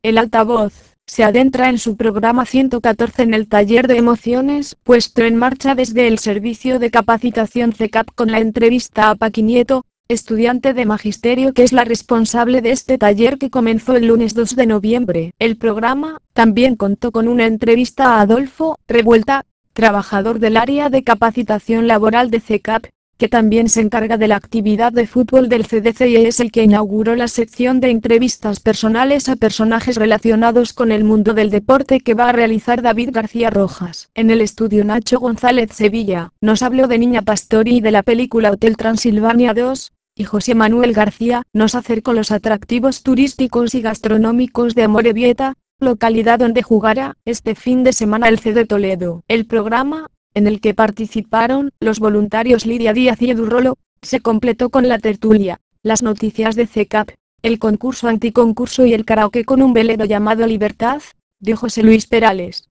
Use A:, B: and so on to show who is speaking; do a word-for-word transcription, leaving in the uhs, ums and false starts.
A: El altavoz se adentra en su programa ciento catorce en el taller de emociones, puesto en marcha desde el servicio de capacitación C E C A P con la entrevista a Paqui Nieto, estudiante de magisterio que es la responsable de este taller que comenzó el lunes dos de noviembre. El programa también contó con una entrevista a Adolfo Revuelta, trabajador del área de capacitación laboral de C E C A P, que también se encarga de la actividad de fútbol del C D C y es el que inauguró la sección de entrevistas personales a personajes relacionados con el mundo del deporte que va a realizar David García Rojas. En el estudio Nacho González Sevilla nos habló de Niña Pastori y de la película Hotel Transilvania dos, y José Manuel García nos acercó los atractivos turísticos y gastronómicos de Amorebieta, localidad donde jugará este fin de semana el C D Toledo. El programa, en el que participaron los voluntarios Lidia Díaz y Edu Rolo, se completó con la tertulia, las noticias de C E C A P, el concurso anticoncurso y el karaoke con un velero llamado Libertad, de José Luis Perales.